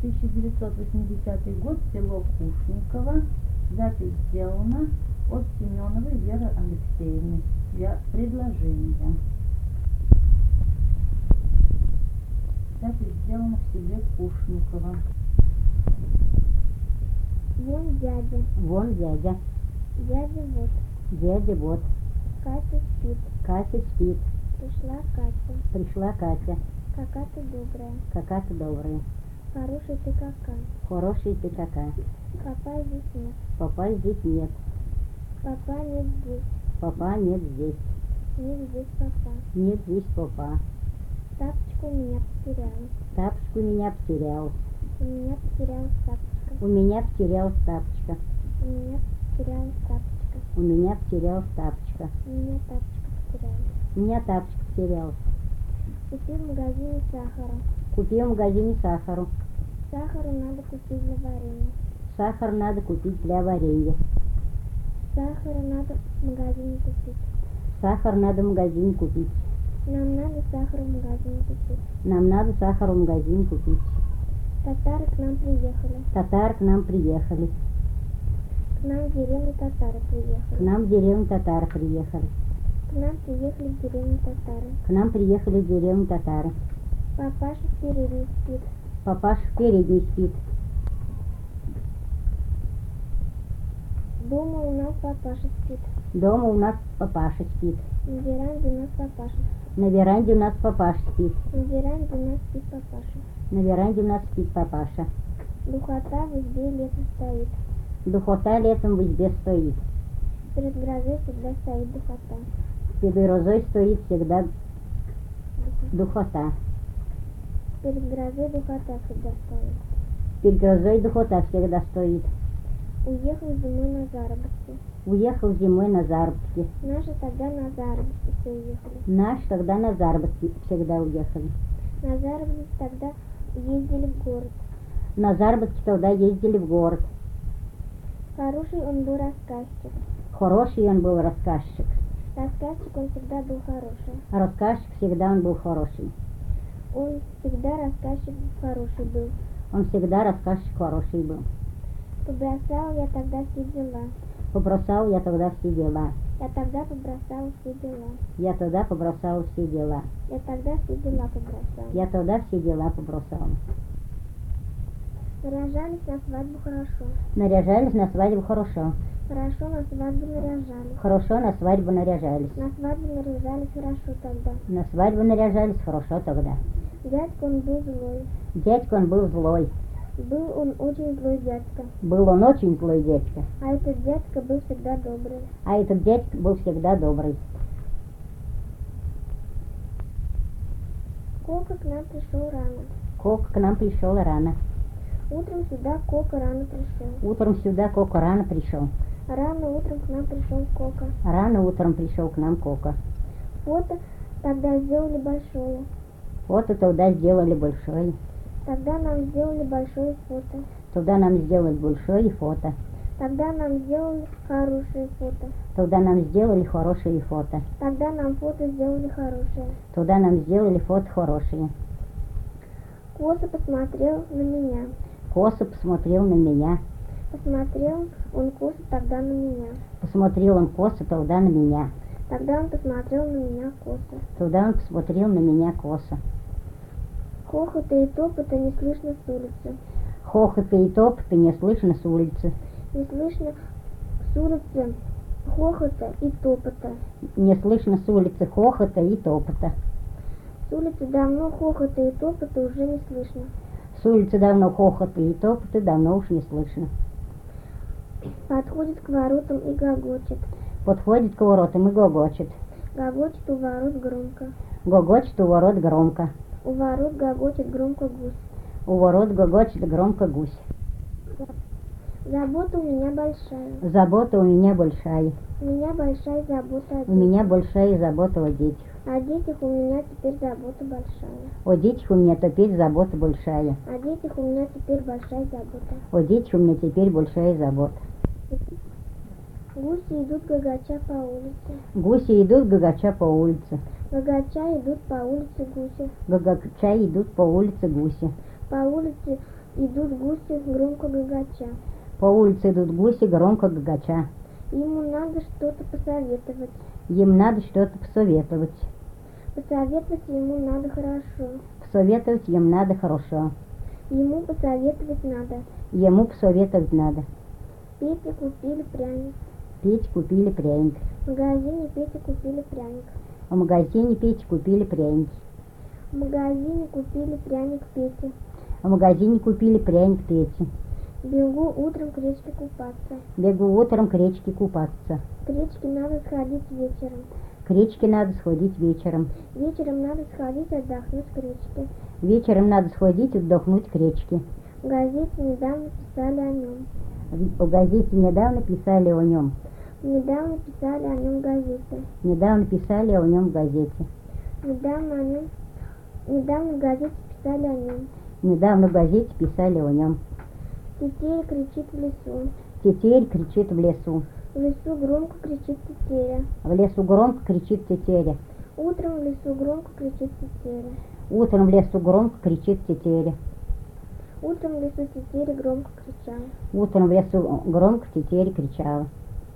1980 год, село Кушниково. Запись сделана от Семеновой Веры Алексеевны. Предложение. Запись сделана в селе Кушниково. Вон дядя. Вон дядя. Дядя вот. Дядя вот. Катя спит. Катя спит. Пришла Катя. Пришла Катя. Какая ты добрая. Какая ты добрая. Хороший ты какая. Хороший ты какая. Папа здесь нет. Папа здесь нет. Папа нет здесь. Папа нет здесь. Нет здесь папа. Нет здесь папа. Тапочка у меня потерялась. Тапочка у меня потерялась. У меня потерялась тапочка. У меня потерялась тапочка. У меня потерялась тапочка. У меня потерялась тапочка. У меня тапочка потерялась. У меня тапочка потерялась. Купи в магазине сахара. Купи в магазине сахару. Сахару надо купить для варенья. Сахар надо купить для варенья. Сахара надо в магазине купить. Сахар надо в магазине купить. Нам надо сахар в магазине купить. Нам надо сахар в магазине купить. Татары к нам приехали. Татары к нам приехали. К нам в деревню татары приехали. К нам в деревню татары приехали. К нам приехали в деревню татары. К нам приехали в деревню татары. Папаша в передней спит. Папаша в передней спит. Дома у нас папаша спит. Дома у нас папаша спит. На веранде у нас папаша спит. На веранде у нас папаша спит. На веранде у нас спит папаша. На веранде у нас спит папаша. Духота в избе летом стоит. Духота летом в избе стоит. Перед грозой всегда стоит духота. Перед грозой стоит всегда духота. Перед грозой духота всегда стоит. Перед грозой духота всегда стоит. Уехал зимой на заработки. Уехал зимой на заработки. Наши тогда на заработки все уехали. Наши тогда на заработки всегда уехали. На заработки тогда ездили в город. На заработки тогда ездили в город. Хороший он был рассказчик. Хороший он был рассказчик. Рассказчик он всегда был хороший. Рассказчик всегда он был хороший. Он всегда рассказчик хороший был. Он всегда рассказчик хороший был. Побросал я тогда все дела. Побросал я тогда все дела. Я тогда побросал все дела. Я тогда побросал все дела. Я тогда все дела побросал. Я тогда все дела побросал. Наряжались на свадьбу хорошо. Наряжались на свадьбу хорошо. Хорошо на свадьбу наряжались. Хорошо на свадьбу наряжались. На свадьбу наряжались хорошо тогда. На свадьбу наряжались хорошо тогда. Дядька он был злой. Дядька он был злой. Был он очень злой дядька. Был он очень злой дядька. А этот дядька был всегда добрый. А этот дядька был всегда добрый. Кока к нам пришел рано. Кока к нам пришел рано. Утром сюда Кока рано пришел. Утром сюда Кока рано пришел. Рано утром к нам пришел Кока. Рано утром пришел к нам Кока. Фото тогда сделали большое. Фото тогда сделали большое. Тогда нам сделали большое фото. Тогда нам сделали большое фото. Тогда нам сделали хорошее фото. Тогда нам сделали хорошие фото. Тогда нам фото сделали хорошее. Тогда нам сделали фото хорошие. Коса посмотрел на меня. Коса посмотрел на меня. Посмотрел он косо тогда на меня. Посмотрел он косо тогда на меня. Тогда он посмотрел на меня косо. Тогда он посмотрел на меня косо. Хохота и топота не слышно с улицы. Хохота и топота не слышно с улицы. Не слышно с улицы хохота и топота. Не слышно с улицы хохота и топота. С улицы давно хохота и топота уже не слышно. С улицы давно хохота и топота давно уж не слышно. Подходит к воротам и гогочет. Подходит к воротам и гогочет. Гогочет у ворот громко. Гогочет у ворот громко. У ворот гогочет громко гусь. У ворот гогочет громко гусь. Забота у меня большая. Забота у меня большая. У меня большая забота о детях. У меня большая забота о детях. О детях у меня теперь забота большая. О детях у меня теперь забота большая. О детях у меня теперь большая забота. О детях у меня теперь большая забота. Гуси идут гагача по улице. Гуси идут гагача по улице. Гагача идут по улице гуси. Гагача идут по улице гуси. По улице идут гуси громко гагача. По улице идут гуси громко гагача. Ему надо что-то посоветовать. Им надо что-то посоветовать. Посоветовать ему надо хорошо. Посоветовать им надо хорошо. Ему посоветовать надо. Ему посоветовать надо. Пете купили пряник. Петь купили пряник. В магазине Пете купили пряник. В магазине Пете купили пряники. В магазине купили пряник Пете. В магазине купили пряник Пете. Бегу утром к речке купаться. Бегу утром к речке купаться. К речке надо сходить вечером. К речке надо сходить вечером. Вечером надо сходить отдохнуть к речке. Вечером надо сходить отдохнуть к речке. В газете недавно писали о нем. В газете недавно писали о нем. Недавно писали о нем в газете. Недавно писали о нем в газете. Недавно в газете писали о нем. Недавно в газете писали о нем. Тетеря кричит в лесу. Тетерь кричит в лесу. В лесу громко кричит тетеря. В лесу громко кричит тетеря. Утром в лесу громко кричит тетеря. Утром в лесу громко кричит тетеря. Утром в лесу тетеря громко кричала. Утром в лесу громко тетеря кричала.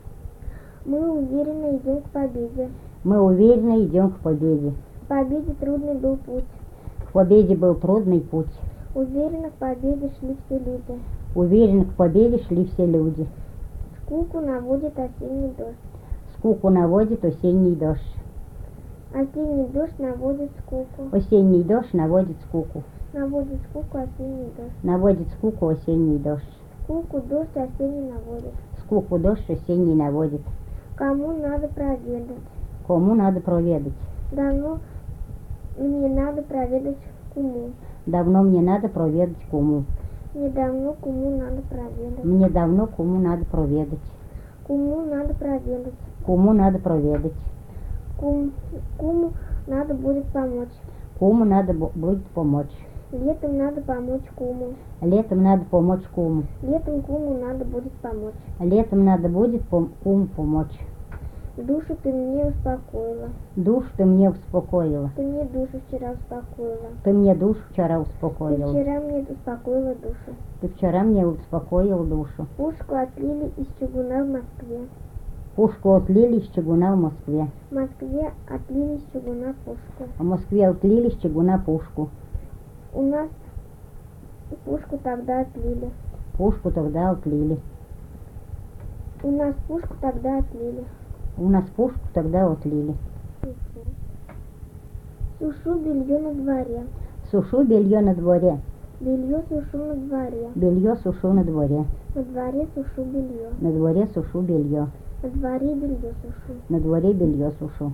Мы уверенно идем к победе. Мы уверенно идем к победе. К победе трудный был путь. К победе был трудный путь. Уверенно к победе шли все люди. Уверенно к победе шли все люди. Скуку наводит осенний дождь. Скуку наводит осенний дождь. Осенний дождь наводит скуку. Осенний дождь наводит скуку. Наводит скуку осенний дождь. Наводит скуку осенний дождь. Скуку дождь осенний наводит. Скуку дождь осенний наводит. Кому надо проведать? Кому надо проведать? Давно мне надо проведать куму. Давно мне надо проведать куму. Мне давно куму надо проведать. Мне давно куму надо проведать. Куму надо проведать. Куму надо проведать. Куму надо будет помочь. Куму надо будет помочь. Летом надо помочь куму. Летом надо помочь куму. Летом куму надо будет помочь. Летом надо будет куму помочь. Душу ты мне успокоила. Душу ты мне успокоила. Ты мне душу вчера успокоила. Ты мне душу вчера Ты успокоила. вчера мне успокоила душу. Ты вчера мне успокоил душу. Пушку отлили из чугуна в Москве. Пушку отлили из чугуна в Москве. В Москве отлили из чугуна пушку. В Москве отлили из чугуна пушку. У нас пушку тогда отлили. Пушку тогда отлили. У нас пушку тогда отлили. У нас пушку тогда отлили. Сушу белье на дворе. Сушу белье на дворе. Белье сушу на дворе. Белье сушу на дворе. На дворе сушу белье. На дворе сушу белье. На дворе белье сушу. На дворе белье сушу.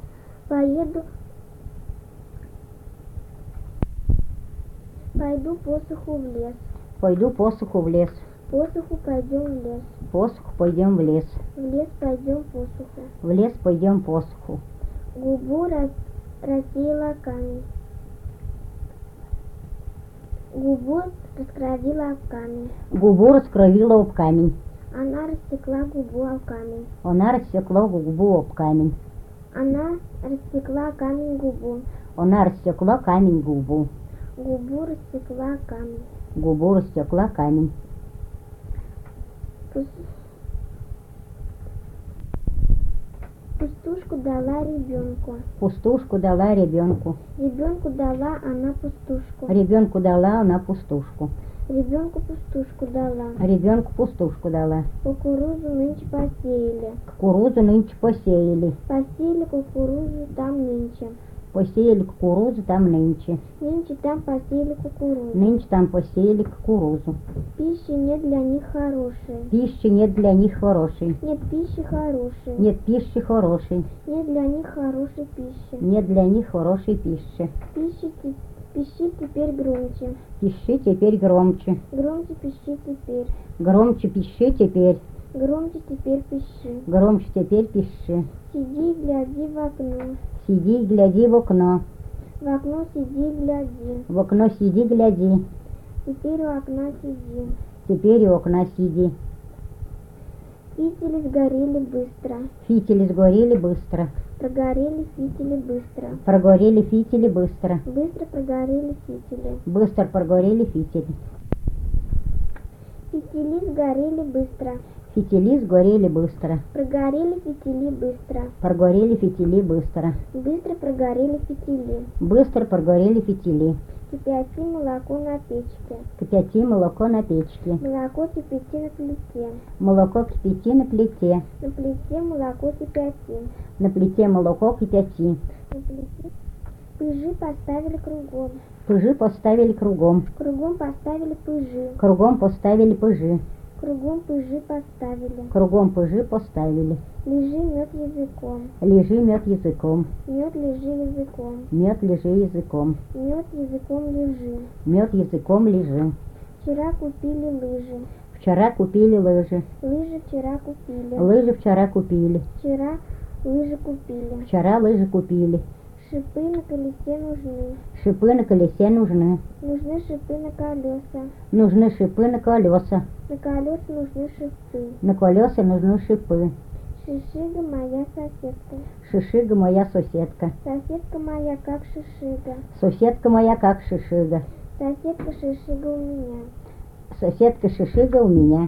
Пойду посуху в лес. Пойду посуху в лес. Посуху пойдем в лес. Посуху пойдем в лес. В лес пойдем посуху. В лес пойдем посуху. Губу рассеяла камень. Губу раскровила об камень. Губу раскровила об камень. Она рассекла губу об камень. Она рассекла губу об камень. Она рассекла камень губу. Она рассекла камень губу. Губу рассекла камень. Губу рассекла камень. Пустушку дала ребенку. Пустушку дала ребенку. Ребенку дала она пустушку. Ребенку дала она пустушку. Ребенку пустушку дала. Ребенку пустушку дала. Кукурузу нынче посеяли. Кукурузу нынче посеяли. Посеяли кукурузу там нынче. Посеяли кукурузу там нынче. Нынче там посеяли кукурузу. Нынче там посеяли кукурузу. Пищи нет для них хорошей. Пищи нет для них хорошей. Нет пищи хорошей. Нет пищи хорошей. Нет для них хорошей пищи. Нет для них хорошей пищи. Пищи теперь громче. Пищи теперь громче. Громче пищи теперь. Громче пищи теперь. Громче теперь пищи. Громче теперь пищи. Сиди и гляди в окно. Сиди и гляди в окно. В окно сиди и гляди. В окно сиди, гляди. Теперь у окна сиди. Теперь у окна сиди. Фитили сгорели быстро. Фитили сгорели быстро. Прогорели фитили быстро. Прогорели фитили быстро. Быстро прогорели фитили. Быстро прогорели фитили. Фитили сгорели быстро. Фитили сгорели быстро. Прогорели фитили быстро. Прогорели фитили быстро. Быстро прогорели фитили. Быстро прогорели фитили. Кипяти молоко на печке. Кипяти молоко на печке. Молоко кипяти на плите. Молоко кипяти на плите. На плите молоко кипяти. На плите молоко кипяти. На плите пыжи поставили кругом. Пыжи поставили кругом. Кругом поставили пыжи. Кругом поставили пыжи. Кругом пыжи поставили. Кругом пыжи поставили. Лежи мед языком. Лежи мед языком. Мед лежи языком. Мед лежи языком. Мед языком лежи. Мед языком лежи. Вчера купили лыжи. Вчера купили лыжи. Лыжи вчера купили. Лыжи вчера купили. Вчера лыжи купили. Вчера лыжи купили. Шипы на колесе нужны. Шипы на колесе нужны. Нужны шипы на колеса. Нужны шипы на колеса. На колеса нужны шипы. На колеса нужны шипы. Шишига моя соседка. Шишига моя соседка. Соседка моя как шишига. Соседка моя как шишига. Соседка шишига у меня. Соседка шишига у меня.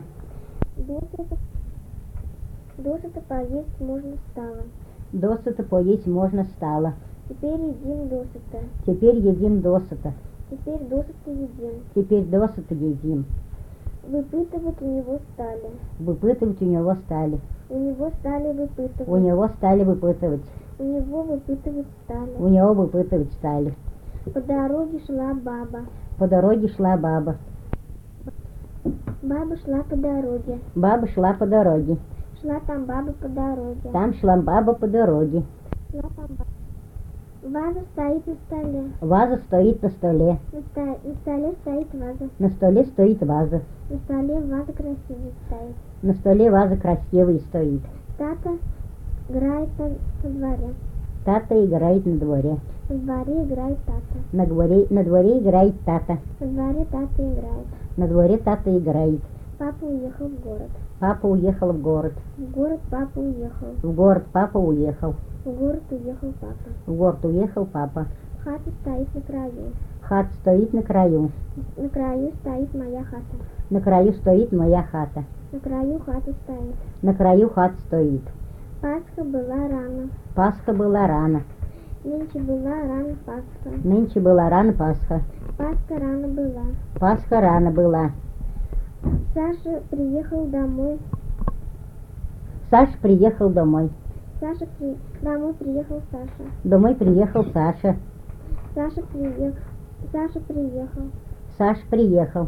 Досыта поесть можно стало. Досыта поесть можно стало. Теперь едим досыта. Теперь едим досыта. Теперь досыта едим. Теперь досыта едим. Выпытывать у него стали. Выпытывать у него стали. У него стали выпытывать. У него стали выпытывать. У него выпытывать стали. У него выпытывать стали. По дороге шла баба. По дороге шла баба. Баба шла по дороге. Баба шла по дороге. Шла там баба по дороге. Там шла баба по дороге. Шла там баба. Ваза стоит на столе. Ваза стоит на столе. На столе стоит ваза. На столе стоит ваза. На столе ваза красивая стоит. На столе ваза красивая стоит. Тата играет во дворе. Тата играет на дворе. На дворе играет тата. На дворе играет тата. На дворе тата играет. На дворе тата играет. Папа уехал в город. Папа уехал в город. В город папа уехал. В город папа уехал. В город уехал папа. В город уехал папа. Хата стоит на краю. Хата стоит на краю. На краю стоит моя хата. На краю стоит моя хата. На краю хата стоит. На краю хата стоит. Пасха была рано. Пасха была рано. Нынче была рано Пасха. Нынче была рано Пасха. Пасха рано была. Пасха рано была. Саша приехал домой. Саша приехал домой. Домой приехал Саша. Домой приехал Саша. Саша приехал. Саша приехал.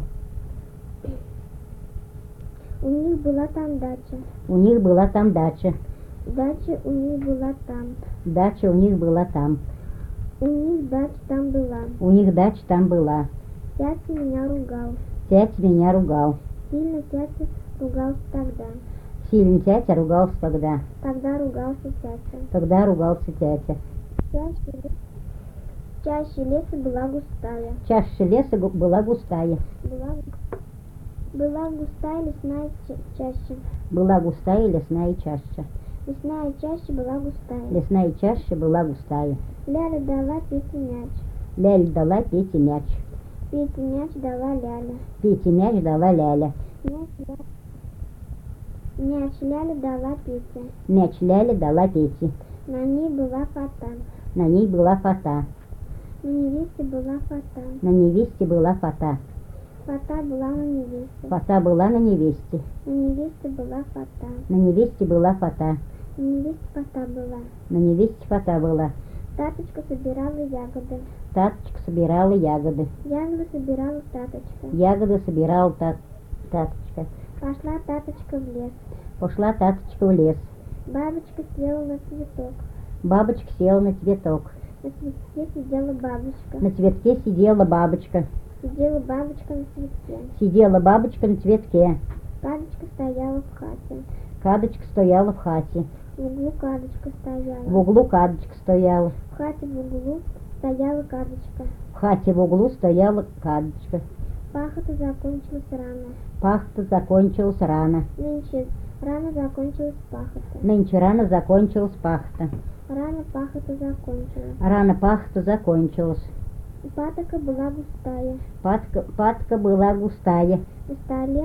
У них была там дача. У них была там дача. Дача у них была там. Дача у них была там. У них дача там была. У них дача там была. Тятя меня ругал. Тятя меня ругал. Сильно тятя ругался тогда. Сильно тятя ругался тогда. Тогда ругался тятя. Тогда ругался тятя. Чаще леса была густая. Чаша леса была густая. Была густая лесная чаща. Была густая лесная чаша. Лесная чаща была густая. Лесная чаша была густая. Ляля дала Пете мяч. Ляля дала Пете мяч. Пете мяч дала Ляля. Пете мяч дала Ляля. Мяч Ляля дала Пете. Мяч Ляля дала Пете. На ней была фата. На ней была фата. На невесте была фата. На невесте была фата. Фата была на невесте. Фата была на невесте. На невесте была фата. На невесте была фата. На невесте фата была. На невесте фата была. Таточка собирала ягоды. Таточка собирала ягоды. Ягоды собирала Таточка. Ягоды собирала Таточка. Пошла Таточка в лес. Пошла Таточка в лес. Бабочка села на цветок. Бабочка села на цветок. На цветке сидела бабочка. На цветке сидела бабочка. Сидела бабочка на цветке. Сидела бабочка на цветке. Кадочка стояла в хате. Кадочка стояла в хате. В углу кадочка стояла. В углу кадочка стояла. В хате в углу стояла кадочка. В хате в углу стояла кадочка. Пахота закончилась рано. Пахота закончилась рано. Нынче рано закончилась пахота. Нынче рано закончилась пахота. Рано пахота закончилась. Рано пахота закончилась. Патока была густая. Патка была густая. На столе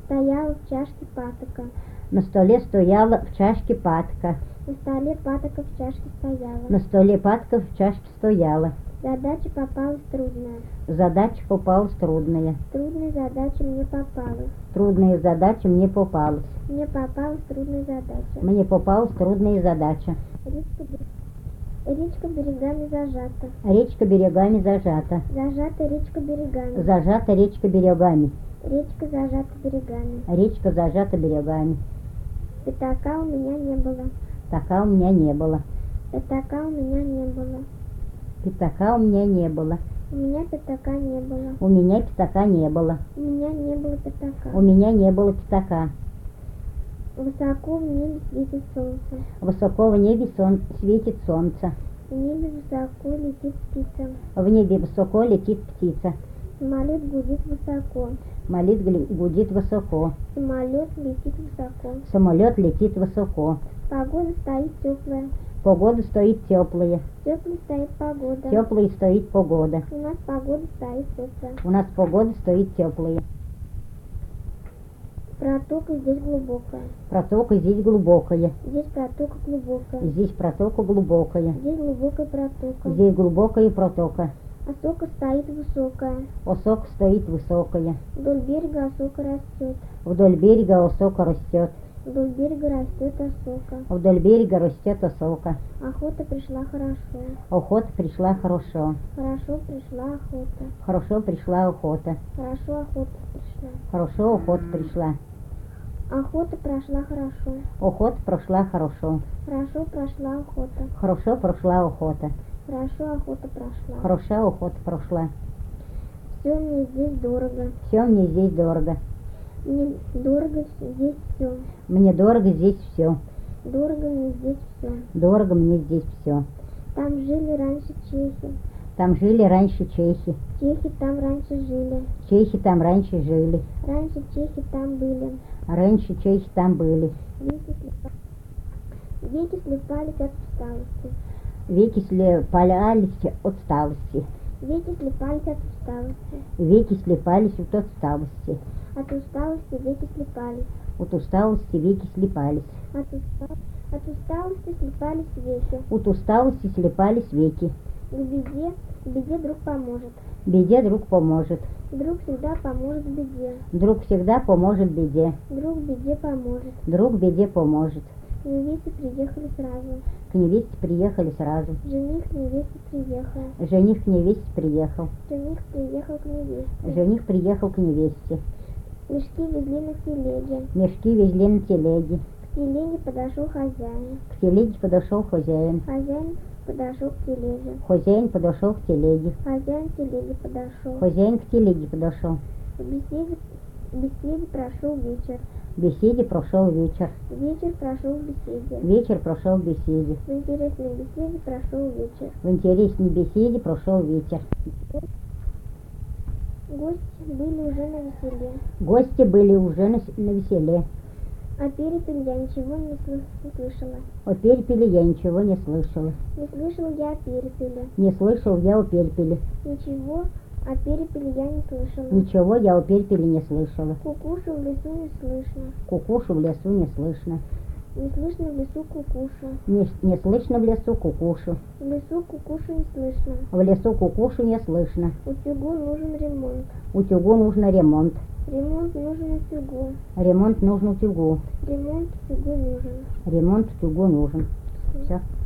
стояла в чашке патока. На столе стояла в чашке патока. На столе патока в чашке стояла. На столе патока в чашке стояла. Задача попалась трудная. Задача попалась трудная. Трудная задача мне попалась. Трудная задача мне попалась. Мне попалась трудная задача. Мне попалась трудная задача. Речка берегами зажата. Речка берегами зажата. Зажата речка берегами. Зажата речка берегами. Речка зажата берегами. Речка зажата берегами. Пятака у меня не было. Пятака у меня не было. Пятака у меня не было. Пятака у меня не было. У меня пятака не было. У меня пятака не было. У меня не было пятака. У меня не было пятака. Высоко в небе светит солнце. Высоко в небе светит солнце. В небе высоко летит птица. В небе высоко летит птица. Самолет гудит высоко. Самолет гудит высоко. Самолет летит высоко. Самолет летит высоко. Погода стоит теплая. Погода стоит теплая. Теплая стоит погода. Теплая стоит погода. У нас погода стоит теплая. У нас погода стоит теплая. Протока здесь глубокая. Протока здесь глубокая. Здесь протока глубокая. Здесь протока глубокая. Здесь глубокая протока. Здесь глубокая протока. Осока стоит высокая. Осока стоит высокая. Вдоль берега осока растет. Вдоль берега осока растет. Вдоль берега растет осока. Вдоль берега растет осока. Охота пришла хорошо. Охота пришла хорошо. Хорошо пришла охота. Хорошо пришла охота. Хорошо охота пришла. Хорошо охота пришла. Охота прошла хорошо. Охота прошла хорошо. Хорошо прошла охота. Хорошо прошла охота. Хорошо охота прошла. Хорошо охота прошла. Все мне здесь дорого. Все мне здесь дорого. Мне дорого здесь все. Мне дорого здесь все. Дорого мне здесь все. Дорого мне здесь все. Там жили раньше чехи. Там жили раньше чехи. Чехи там раньше жили. Чехи там раньше жили. Раньше чехи там были. Раньше чехи там были. Веки слепались от усталости. Веки слепались от усталости. Веки слепались от усталости. Веки слепались от усталости. От усталости веки слепались. От усталости веки слепались. От усталости слепались веки. От усталости слепались веки. К беде друг поможет. Беде друг поможет. Друг всегда поможет в беде. Друг всегда поможет беде. Друг в беде поможет. Друг беде поможет. К невесте приехали сразу. К невесте приехали сразу. Жених к невесте приехал. Жених к невесте приехал. Жених приехал к невесте. Жених приехал к невесте. Мешки везли на телеге. Мешки везли на телеге. К телеге подошел хозяин. К телеге подошел хозяин. Хозяин подошел к телеге. Хозяин подошел к телеге. Хозяин к телеге подошел. Хозяин к телеге подошел. В беседе прошел вечер. В беседе прошел вечер. Вечер прошел в беседе. Вечер прошел в беседе. В интересной беседе прошел вечер. В интересной беседе прошел вечер. Гости были уже на веселе. Гости были уже на веселе. А перепель я ничего не слышала. О перепеле я ничего не слышала. Не слышал я о перепеле. Не слышал я о перепеле. Ничего о перепеле я не слышала. Ничего я о перепеле не слышала. Кукушу в лесу не слышно. Кукушу в лесу не слышно. Не слышно в лесу кукушу. Не слышно в лесу кукушу. В лесу кукушу не слышно. В лесу кукушу не слышно. Утюгу нужен ремонт. Утюгу нужно ремонт. Ремонт нужен утюгу. Ремонт нужен утюгу. Ремонт утюгу нужен. Ремонт утюгу нужен. Все.